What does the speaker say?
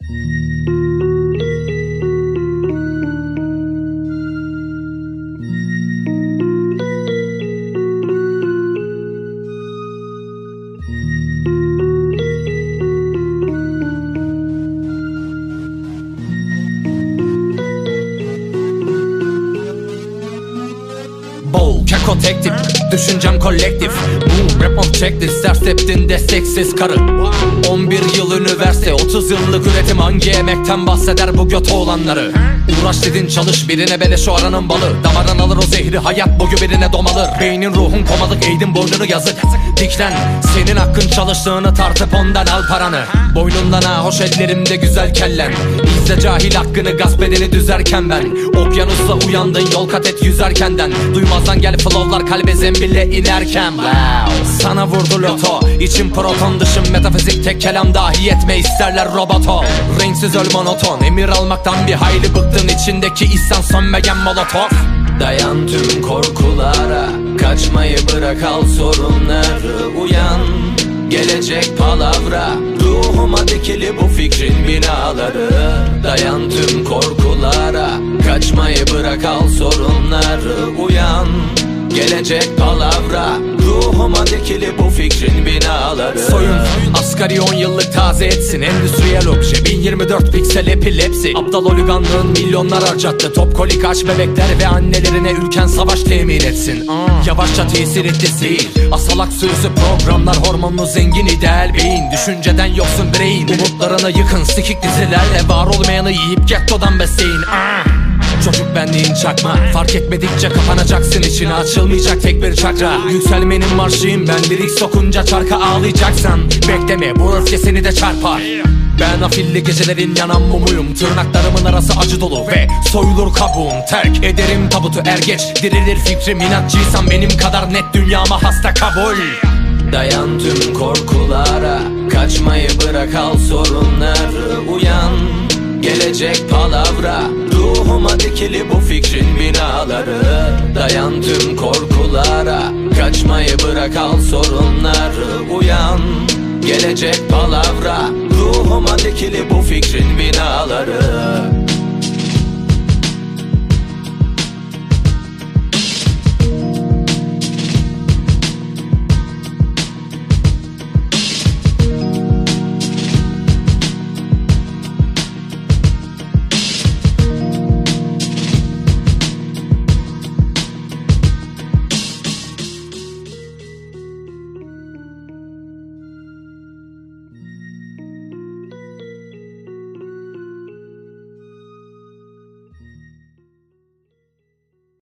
Keko tek tip, düşüncem kolektif. Boom, rap on checklist, ders heptin desteksiz karı. 11 yıl üniversite, 30 yıllık üretim. Hangi emekten bahseder bu göt olanları? Uğraş dedin çalış, birine beleş o aranın balı. Damardan alır o zehri, hayat boyu birine domalır. Beynin ruhun komalık, eğdin boynunu yazık. Diklen, senin hakkın çalıştığını tartıp ondan al paranı. Boynundan ha hoş ellerimde güzel kellen. İzle cahil hakkını gasp edeni düzerken ben. Okyanusla uyandın yol kat et yüzerkenden. Duymazdan gel flowlar kalbe zembille inerken. Wow. Sana vurdu loto, içim proton dışım metafizik. Tek kelam dahi etme isterler roboto. Renksiz öl monoton, emir almaktan bir hayli bıktın. İçindeki isyan sönmeyen molotof. Dayan tüm korkulara, kaçmayı bırak al sorunları. Uyan, gelecek palavra, ruhuma dikili bu fikrin binaları. Dayan tüm korkulara, kaçmayı bırak al sorunları. Uyan, gelecek palavra, ruhuma dikili bu fikrin binaları. Soyun asgari 10 yıllık taze etsin. Endüstriyel obje 1024 piksel epilepsi. Aptal oliganlığın milyonlar harcattı. Top kolik aç bebekler ve annelerine ülken savaş temin etsin. Yavaşça tesir etti seyir. Asalak sözü programlar hormonlu zengin ideal beyin. Düşünceden yoksun brain. Umutlarını yıkın sikik dizilerle. Var olmayanı yiyip gettodan besleyin. Çocuk benliğin çakma, fark etmedikçe kapanacaksın, içine açılmayacak tek bir çakra. Yükselmenin marşıyım ben, lirik sokunca çarka ağlayacaksan bekleme, bu öfke seni de çarpar. Ben afilli gecelerin yanan mumuyum. Tırnaklarımın arası acı dolu ve soyulur kabuğum. Terk ederim tabutu er geç, dirilir fikrim. İnatçıysan benim kadar net dünyama hasta kabul. Dayan tüm korkulara, kaçmayı bırak al sorunları. Uyan, gelecek palavra, ruhuma dikili bu fikrin binaları. Dayan tüm korkulara, kaçmayı bırak al sorunları. Uyan, gelecek palavra, ruhuma dikili bu fikrin